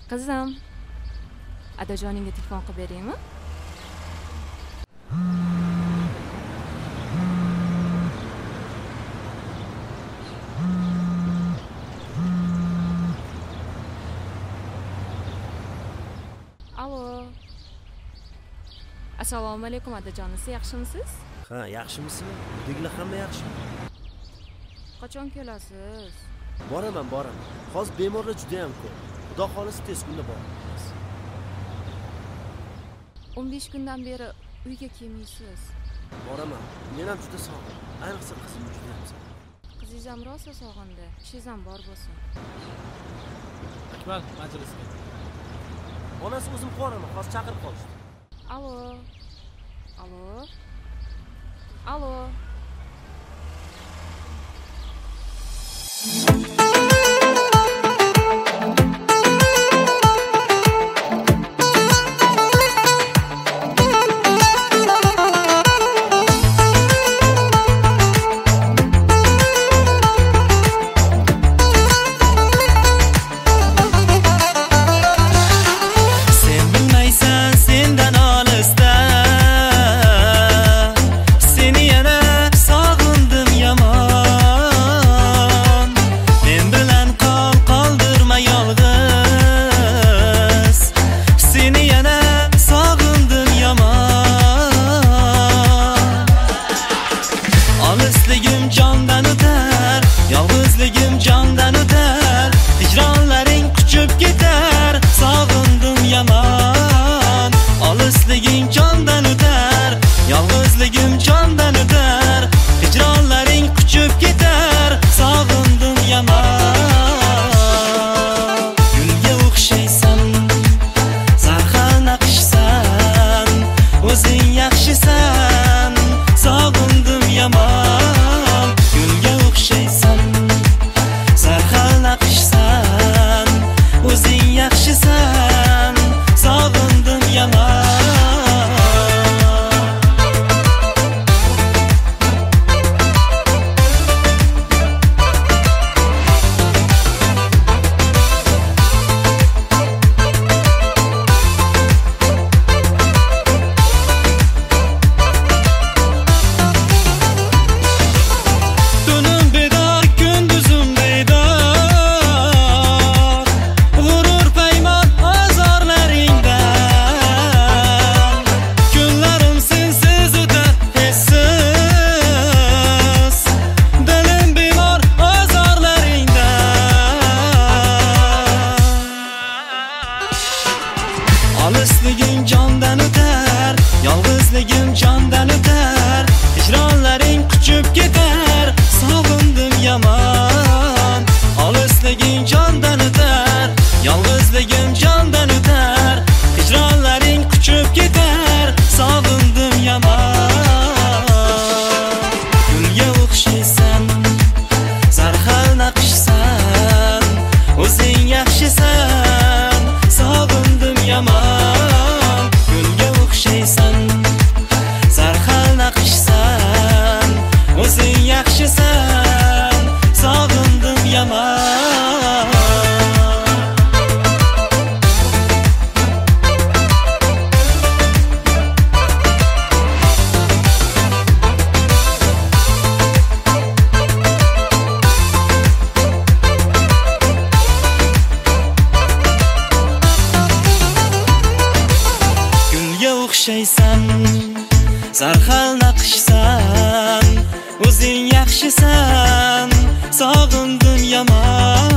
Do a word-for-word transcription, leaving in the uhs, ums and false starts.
Qizim, adajoningga telefon qilib beraymi? Alo. Assalomu alaykum adajonisi, yaxshimisiz? Ha, yaxshimisizmi? Uydagilar hamma yaxshi. Qachon kelasiz? Boraman, boraman. Hozir bemorlar juda ham ko'p. Xudo xolisi tez kunda boramiz. o'n besh kundan beri uyga kelmaysiz. Boraman. Men ham juda sog'im. Ayniqsa qizimni juda ham sog'im. Qizingiz ham rosa sog'indi. Ishingiz ham bor bo'lsin. Akmal, majlisga. Onasi o'zim qo'raman, hozir chaqirib qolishdi. Alo. Alo. Alo. Olisliging jondan o'tar, yolg'izligim jondan o'tar, hijronlaring quchib ketar, sog'indim yomon. Olisliging jondan o'tar, yolg'izligim jondan o'tar, hijronlaring quchib ketar, sog'indim yomon. Gulga o'xshaysan, zarhal naqshsan, o'zing yaxshisan, sog'indim yomon. Gulga o'xshaysan, zarhal naqshsan, o'zing yaxshisan, sog'indim yomon. O'xshaysan, zarhal naqshsan, o'zing yaxshisan, sog'indim yomon.